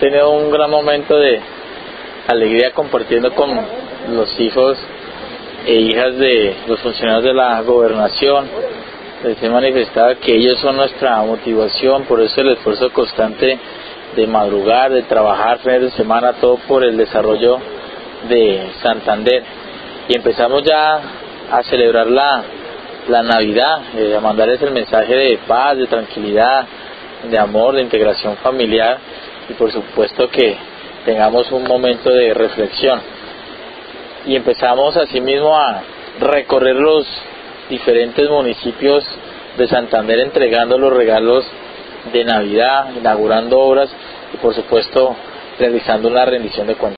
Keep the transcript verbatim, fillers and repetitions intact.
tenido un gran momento de alegría compartiendo con los hijos e hijas de los funcionarios de la gobernación. Les he manifestado que ellos son nuestra motivación, por eso el esfuerzo constante de madrugar, de trabajar fines de semana, todo por el desarrollo de Santander. Y empezamos ya a celebrar la, la Navidad, eh, a mandarles el mensaje de paz, de tranquilidad, de amor, de integración familiar, y por supuesto que tengamos un momento de reflexión. Y empezamos asimismo a recorrer los diferentes municipios de Santander entregando los regalos de Navidad, inaugurando obras y por supuesto realizando una rendición de cuentas.